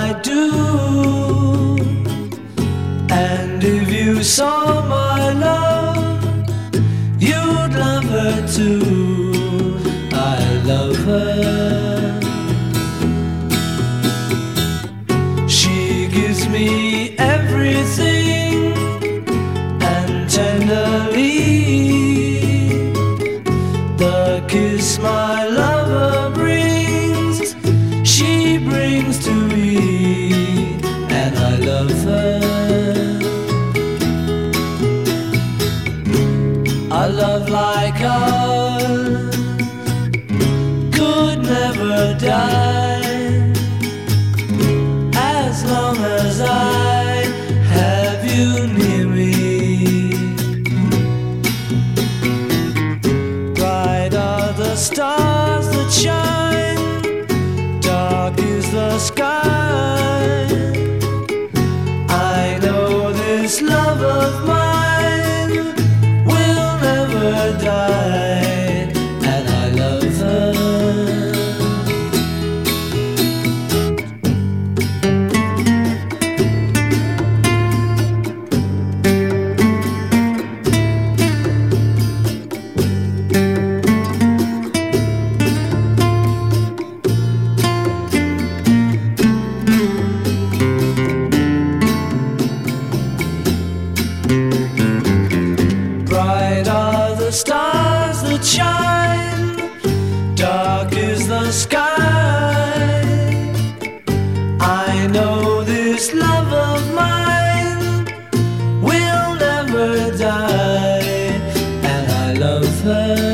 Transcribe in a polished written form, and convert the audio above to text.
I do. And if you saw my love, you'd love her too. I love her. She gives me everything, and tenderly the kiss my lover brings, she brings to me, and I love her. A love like ours could never die, as long as I have you near me. Bright are the stars that shine, dark is the sky. I know this love of mine will never die, and I love her. Bright are the stars that shine, dark is the sky. I know this love of mine will never die, and I love her.